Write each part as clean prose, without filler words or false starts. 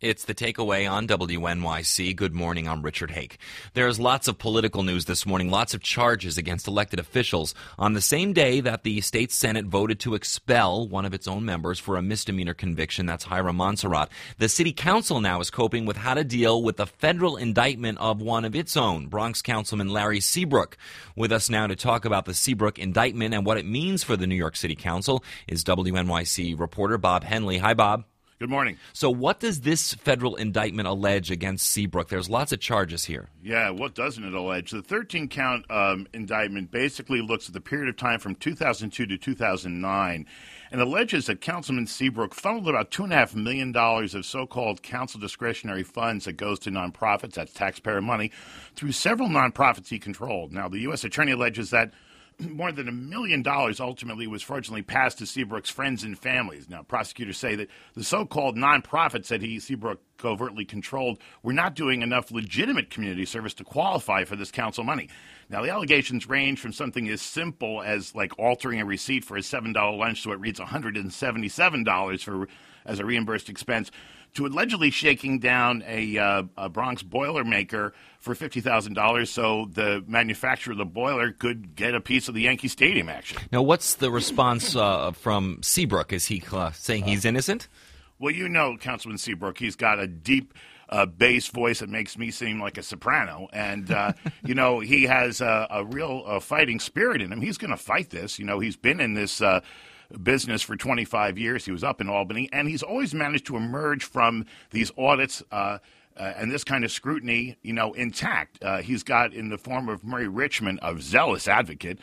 It's The Takeaway on WNYC. Good morning, I'm Richard Hake. There's lots of political news this morning, lots of charges against elected officials. On the same day that the state Senate voted to expel one of its own members for a misdemeanor conviction, that's Hiram Monserrat, the city council now is coping with how to deal with the federal indictment of one of its own, Bronx Councilman Larry Seabrook. With us now to talk about the Seabrook indictment and what it means for the New York City Council is WNYC reporter Bob Henley. Hi, Bob. Good morning. So what does this federal indictment allege against Seabrook? There's lots of charges here. Yeah, what doesn't it allege? The 13-count indictment basically looks at the period of time from 2002 to 2009 and alleges that Councilman Seabrook funneled about $2.5 million of so-called council discretionary funds that goes to nonprofits, that's taxpayer money, through several nonprofits he controlled. Now, the U.S. Attorney alleges that more than $1 million ultimately was fraudulently passed to Seabrook's friends and families. Now, prosecutors say that the so-called nonprofits that Seabrook covertly controlled were not doing enough legitimate community service to qualify for this council money. Now, the allegations range from something as simple as like altering a receipt for a $7 lunch so it reads $177 as a reimbursed expense, to allegedly shaking down a Bronx Boilermaker for $50,000 so the manufacturer of the boiler could get a piece of the Yankee Stadium action. Now, what's the response from Seabrook? Is he saying he's innocent? Well, you know Councilman Seabrook, he's got a deep bass voice that makes me seem like a soprano. And, he has a real fighting spirit in him. He's going to fight this. You know, he's been in this business for 25 years. He was up in Albany, and he's always managed to emerge from these audits and this kind of scrutiny, intact. He's got, in the form of Murray Richmond, a zealous advocate.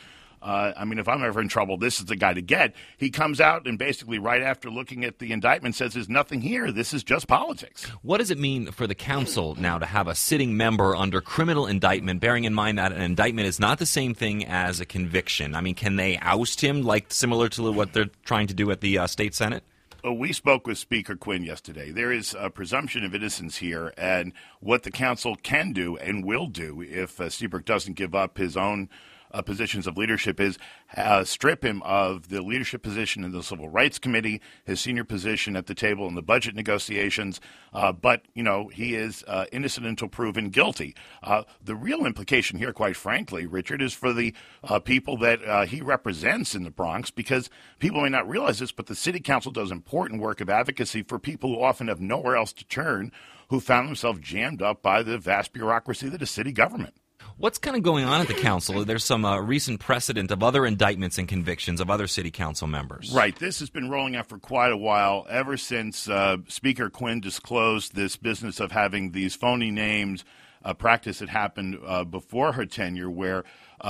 If I'm ever in trouble, this is the guy to get. He comes out and basically right after looking at the indictment says there's nothing here. This is just politics. What does it mean for the council now to have a sitting member under criminal indictment, bearing in mind that an indictment is not the same thing as a conviction? I mean, can they oust him, like similar to what they're trying to do at the state Senate? We spoke with Speaker Quinn yesterday. There is a presumption of innocence here, and what the council can do and will do if Seabrook doesn't give up his own positions of leadership is strip him of the leadership position in the Civil Rights Committee, his senior position at the table in the budget negotiations. But he is innocent until proven guilty. The real implication here, quite frankly, Richard, is for the people that he represents in the Bronx, because people may not realize this, but the city council does important work of advocacy for people who often have nowhere else to turn, who found themselves jammed up by the vast bureaucracy that is city government. What's kind of going on at the council? There's some recent precedent of other indictments and convictions of other city council members. Right. This has been rolling out for quite a while, ever since Speaker Quinn disclosed this business of having these phony names, a practice that happened before her tenure where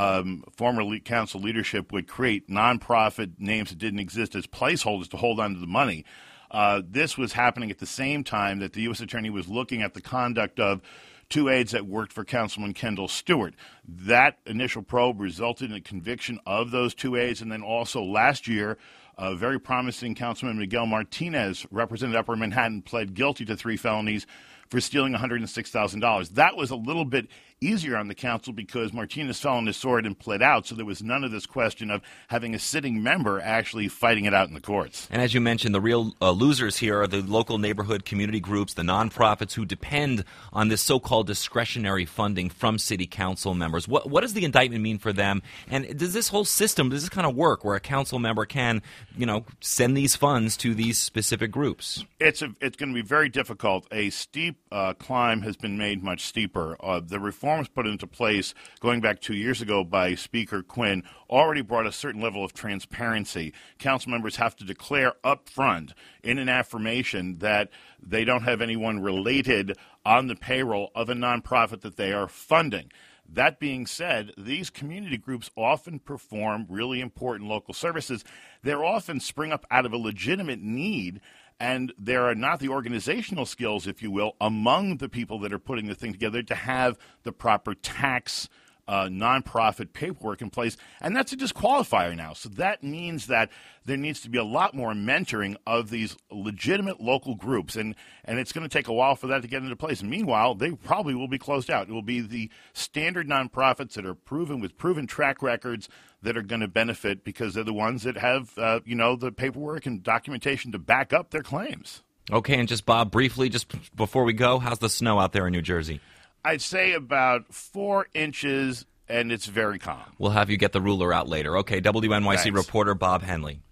former council leadership would create nonprofit names that didn't exist as placeholders to hold on to the money. This was happening at the same time that the U.S. Attorney was looking at the conduct of two aides that worked for Councilman Kendall Stewart. That initial probe resulted in a conviction of those two aides, and then also last year, a very promising Councilman Miguel Martinez, represented Upper Manhattan, pled guilty to 3 felonies for stealing $106,000. That was a little bit easier on the council because Martinez fell on his sword and pled out, so there was none of this question of having a sitting member actually fighting it out in the courts. And as you mentioned, the real losers here are the local neighborhood community groups, the nonprofits who depend on this so-called discretionary funding from city council members. What does the indictment mean for them? And does this whole system, does this kind of work where a council member can, send these funds to these specific groups? It's going to be very difficult. A steep climb has been made much steeper. The reforms put into place going back 2 years ago by Speaker Quinn already brought a certain level of transparency. Council members have to declare up front in an affirmation that they don't have anyone related on the payroll of a nonprofit that they are funding. That being said, these community groups often perform really important local services. They're often spring up out of a legitimate need, and there are not the organizational skills, if you will, among the people that are putting the thing together to have the proper tax nonprofit paperwork in place, and that's a disqualifier now. So that means that there needs to be a lot more mentoring of these legitimate local groups, and it's going to take a while for that to get into place. And meanwhile, they probably will be closed out. It will be the standard nonprofits that are proven with proven track records that are going to benefit because they're the ones that have, the paperwork and documentation to back up their claims. Okay, and just, Bob, briefly, just before we go, how's the snow out there in New Jersey? I'd say about 4 inches, and it's very calm. We'll have you get the ruler out later. Okay, WNYC Thanks. reporter Bob Henley.